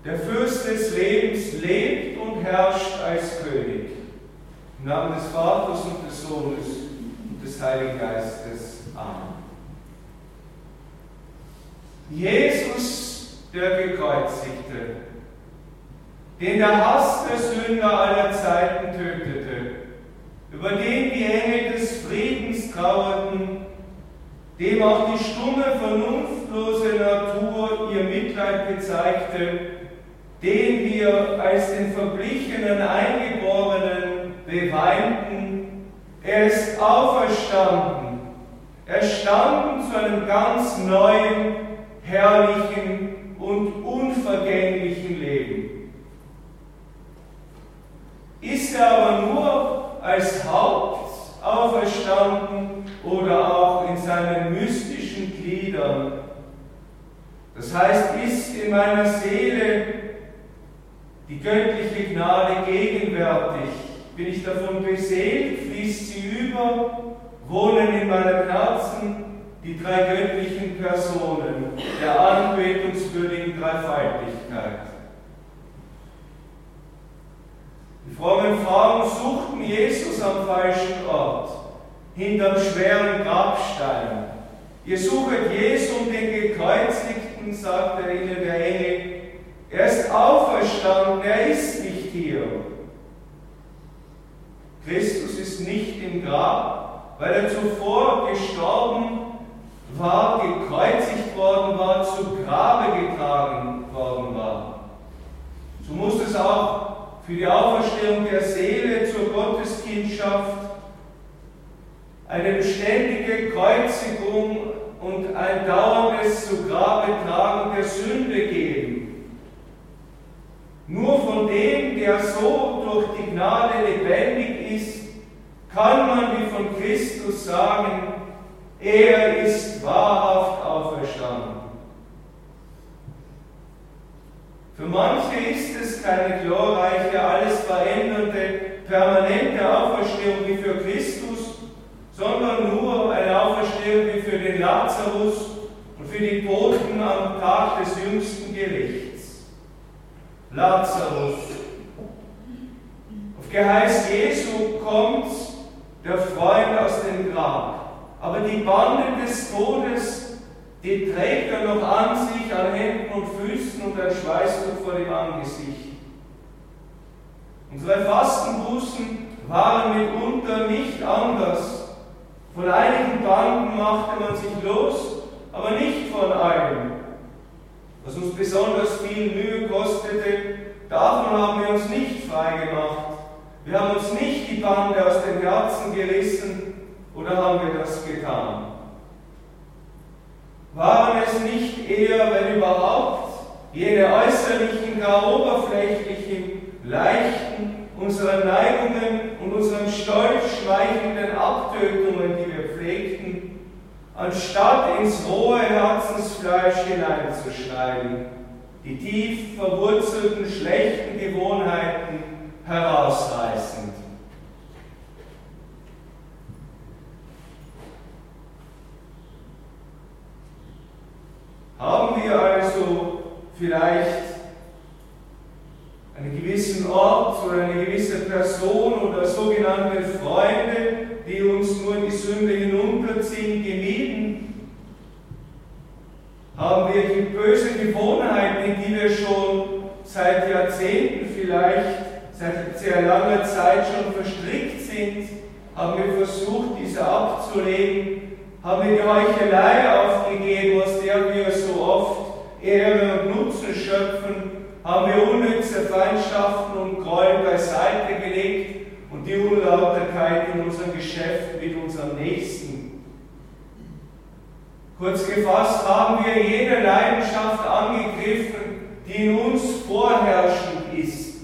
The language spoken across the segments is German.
der Fürst des Lebens, lebt und herrscht als König. Im Namen des Vaters und des Sohnes und des Heiligen Geistes. Amen. Jesus, der Gekreuzigte, den der Hass der Sünder aller Zeiten tötete, über den die Engel des Friedens trauerten, dem auch die stumme, vernunftlose Natur ihr Mitleid bezeigte, den wir als den verblichenen Eingeborenen beweinten. Er ist auferstanden, erstanden zu einem ganz neuen, herrlichen und unvergänglichen Leben. Ist er aber nur als Haupt auferstanden oder auch in seinen mystischen Gliedern? Das heißt, ist in meiner Seele die göttliche Gnade gegenwärtig? Bin ich davon beseelt? Fließt sie über? Wohnen in meinem Herzen die drei göttlichen Personen der anbetungswürdigen Dreifaltigkeit? Die frommen Frauen suchten Jesus am falschen Ort, hinterm schweren Grabstein. Ihr suchet Jesum, den Gekreuzigten, sagte ihnen der Engel. Er ist auferstanden, er ist nicht hier. Christus ist nicht im Grab, weil er zuvor gestorben war, gekreuzigt worden war, zu Grabe getragen worden war. So muss es auch für die Auferstehung der Seele zur Gotteskindschaft eine beständige Kreuzigung und ein dauerndes zu Grabe tragen der Sünde geben. Nur von dem, der so durch die Gnade lebendig ist, kann man wie von Christus sagen, er ist wahrhaft auferstanden. Für manche ist es keine glorreiche, alles verändernde, permanente Auferstehung wie für Christus, sondern nur eine Auferstehung wie für den Lazarus und für die Toten am Tag des jüngsten Gerichts. Lazarus. Auf Geheiß Jesu kommt der Freund aus dem Grab, aber die Bande des Todes, die trägt er noch an sich, an Händen und Füßen und ein Schweißtuch vor dem Angesicht. Unsere Fastenbußen waren mitunter nicht anders. Von einigen Banden machte man sich los, aber nicht von allen. Was uns besonders viel Mühe kostete, davon haben wir uns nicht frei gemacht. Wir haben uns nicht die Bande aus dem Herzen gerissen, oder haben wir das getan? Waren es nicht eher, wenn überhaupt, jene äußerlichen, gar oberflächlichen, leichten, unseren Neigungen und unserem stolz schmeichelnden Abtötungen, die wir pflegten, anstatt ins rohe Herzensfleisch hineinzuschneiden, die tief verwurzelten schlechten Gewohnheiten herausreißend? Haben wir also vielleicht einen gewissen Ort oder eine gewisse Person oder sogenannte Freunde, die uns nur in die Sünde hinunterziehen, gemieden? Haben wir die böse Gewohnheiten, in die wir schon seit Jahrzehnten vielleicht, seit sehr langer Zeit schon verstrickt sind, haben wir versucht, diese abzulegen? Haben wir die Heuchelei aufgegeben, aus der wir so oft Ehre und Nutzen schöpfen? Haben wir unnütze Feindschaften und Gräuel beiseite gelegt und die Unlauterkeit in unserem Geschäft mit unserem Nächsten? Kurz gefasst, haben wir jene Leidenschaft angegriffen, die in uns vorherrschend ist.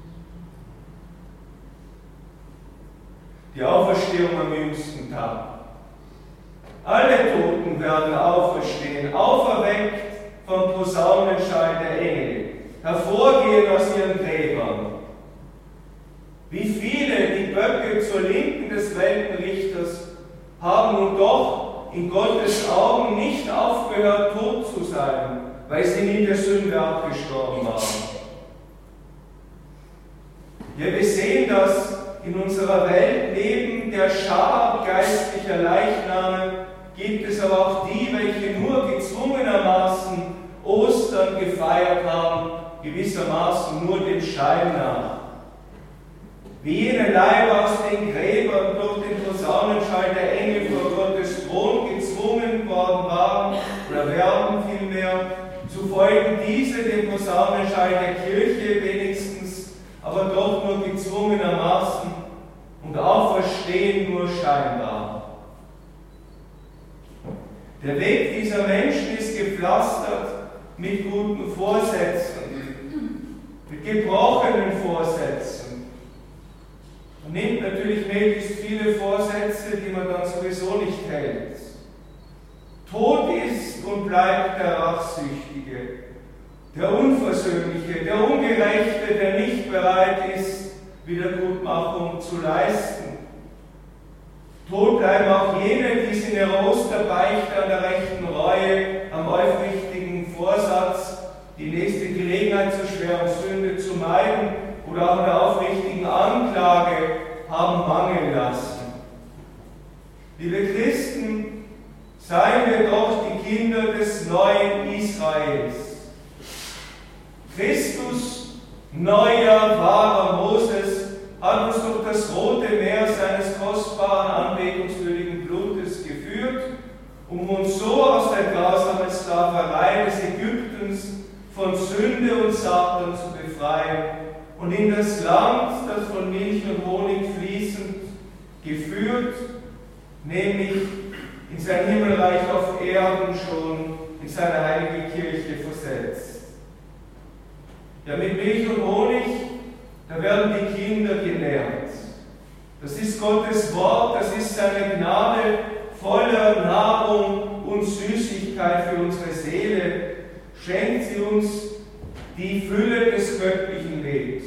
Die Auferstehung am jüngsten Tag. Alle Toten werden auferstehen, auferweckt vom Posaunenschall der Engel, hervorgehen aus ihren Gräbern. Wie viele, die Böcke zur Linken des Weltenrichters, haben nun doch in Gottes Augen nicht aufgehört, tot zu sein, weil sie nie der Sünde abgestorben waren. unserer Welt neben der Schar geistlicher Leichname gibt es aber auch die, welche nur gezwungenermaßen Ostern gefeiert haben, gewissermaßen nur dem Schein nach. Wie jene Leiber aus den Gräbern durch den Posaunenschall der Engel vor Gottes Thron gezwungen worden waren, oder werden vielmehr, so folgen diese dem Posaunenschall der Kirche wenigstens, aber doch nur gezwungenermaßen und auferstehen nur scheinbar. Der Weg dieser Menschen ist gepflastert mit guten Vorsätzen, mit gebrochenen Vorsätzen. Man nimmt natürlich möglichst viele Vorsätze, die man dann sowieso nicht hält. Tod ist und bleibt der Rachsüchtige, der Unversöhnliche, der Ungerechte, der nicht bereit ist, Wiedergutmachung zu leisten. Tot bleiben auch jene, die in ihrer Osterbeichte an der rechten Reue, am aufrichtigen Vorsatz, die nächste Gelegenheit zur schweren Sünde zu meiden oder auch an der aufrichtigen Anklage haben mangeln lassen. Liebe Christen, seien wir doch die Kinder des neuen Israels. Christus, neuer, wahrer Moses, hat uns durch das rote Meer seines kostbaren, anbetungswürdigen Blutes geführt, um uns so aus der grausamen Sklaverei des Ägyptens von Sünde und Satan zu befreien und in das Land, das von Milch und Honig fließend, geführt, nämlich in sein Himmelreich auf Erden schon, in seine heilige Kirche versetzt. Ja, mit Milch und Honig, da werden die Kinder genährt. Das ist Gottes Wort, das ist seine Gnade, voller Nahrung und Süßigkeit für unsere Seele. Schenkt sie uns die Fülle des göttlichen Lebens.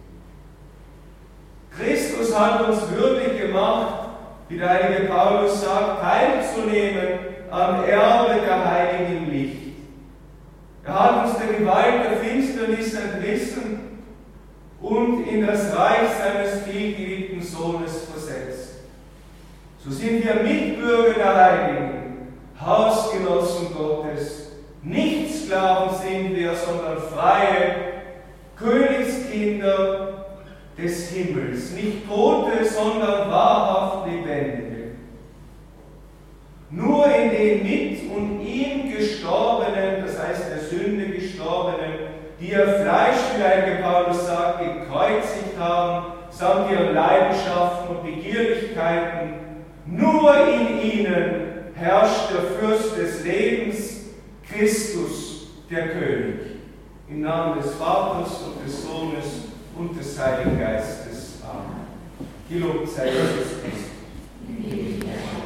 Christus hat uns würdig gemacht, wie der heilige Paulus sagt, teilzunehmen am Erbe der heiligen Licht. Er hat uns der Gewalt der Finsternis entrissen und in das Reich seines vielgeliebten Sohnes versetzt. So sind wir Mitbürger der Heiligen, Hausgenossen Gottes. Nicht Sklaven sind wir, sondern freie Königskinder des Himmels. Nicht Tote, sondern wahrhaft Lebendige. Nur in den mit und ihm Gestorbenen, das heißt der Sünde Gestorbenen, die ihr Fleisch, wie der heilige Paulus sagt, gekreuzigt haben, samt ihren Leidenschaften und Begierlichkeiten, nur in ihnen herrscht der Fürst des Lebens, Christus, der König. Im Namen des Vaters und des Sohnes und des Heiligen Geistes. Amen. Gelobt sei Jesus Christus.